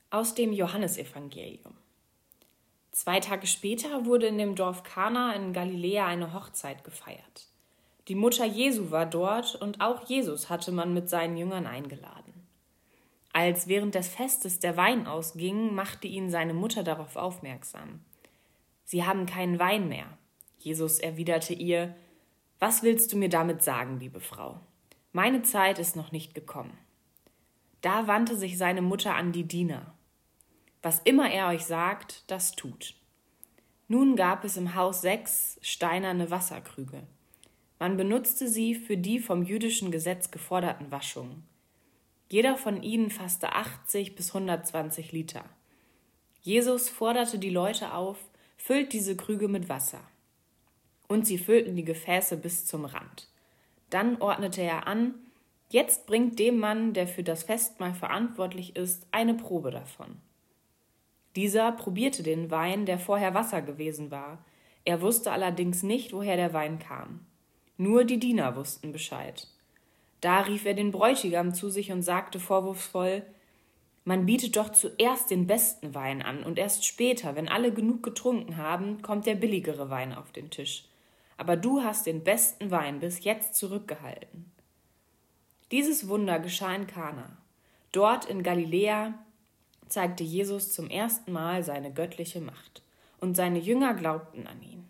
Aus dem Johannesevangelium. 2 Tage später wurde in dem Dorf Kana in Galiläa eine Hochzeit gefeiert. Die Mutter Jesu war dort und auch Jesus hatte man mit seinen Jüngern eingeladen. Als während des Festes der Wein ausging, machte ihn seine Mutter darauf aufmerksam. »Sie haben keinen Wein mehr.« Jesus erwiderte ihr, »Was willst du mir damit sagen, liebe Frau? Meine Zeit ist noch nicht gekommen.« Da wandte sich seine Mutter an die Diener. »Was immer er euch sagt, das tut.« Nun gab es im Haus 6 steinerne Wasserkrüge. Man benutzte sie für die vom jüdischen Gesetz geforderten Waschungen. Jeder von ihnen fasste 80 bis 120 Liter. Jesus forderte die Leute auf, füllt diese Krüge mit Wasser. Und sie füllten die Gefäße bis zum Rand. Dann ordnete er an, jetzt bringt dem Mann, der für das Festmahl verantwortlich ist, eine Probe davon. Dieser probierte den Wein, der vorher Wasser gewesen war. Er wusste allerdings nicht, woher der Wein kam. Nur die Diener wussten Bescheid. Da rief er den Bräutigam zu sich und sagte vorwurfsvoll, »Man bietet doch zuerst den besten Wein an und erst später, wenn alle genug getrunken haben, kommt der billigere Wein auf den Tisch. Aber du hast den besten Wein bis jetzt zurückgehalten.« Dieses Wunder geschah in Kana. Dort in Galiläa zeigte Jesus zum ersten Mal seine göttliche Macht, und seine Jünger glaubten an ihn.